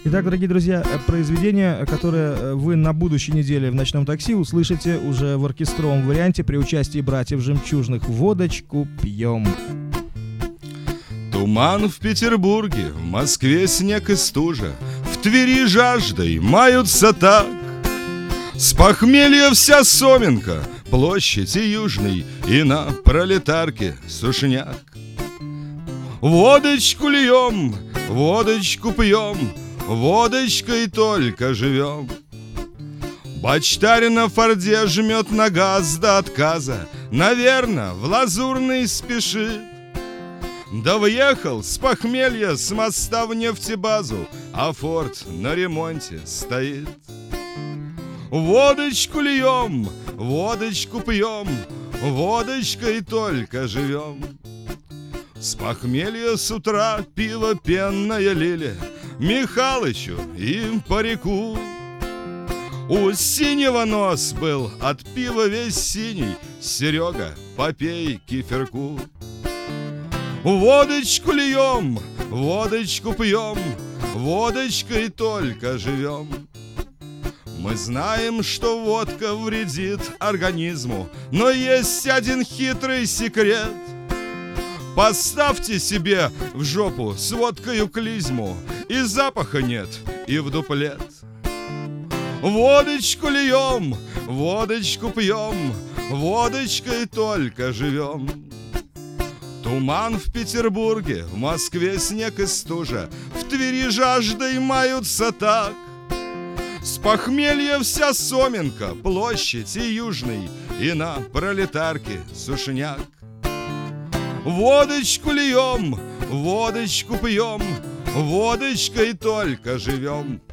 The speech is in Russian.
Итак, дорогие друзья, произведение, которое вы на будущей неделе в «Ночном такси» услышите уже в оркестровом варианте при участии братьев Жемчужных. «Водочку пьем». Туман в Петербурге, в Москве снег и стужа, в Твери жаждой маются так. С похмелья вся Соменка, площадь и Южный, и на Пролетарке сушняк. Водочку льем, водочку пьем, водочкой только живем. Бачтарь на Форде жмет на газ до отказа, наверно, в Лазурный спешит. Да въехал с похмелья с моста в нефтебазу, а Форд на ремонте стоит. Водочку льем, водочку пьем, водочкой только живем. С похмелья с утра пиво пенное лили Михалычу и парику. У синего нос был от пива весь синий, Серега, попей кефирку. Водочку льем, водочку пьем, водочкой только живем. Мы знаем, что водка вредит организму, но есть один хитрый секрет. Поставьте себе в жопу с водкою клизму, и запаха нет, и в дуплет. Водочку льем, водочку пьем, водочкой только живем. Туман в Петербурге, в Москве снег и стужа, в Твери жаждой маются так. С похмелья вся Соменка, площадь и Южный, и на Пролетарке сушняк. Водочку льем, водочку пьем, водочкой только живем.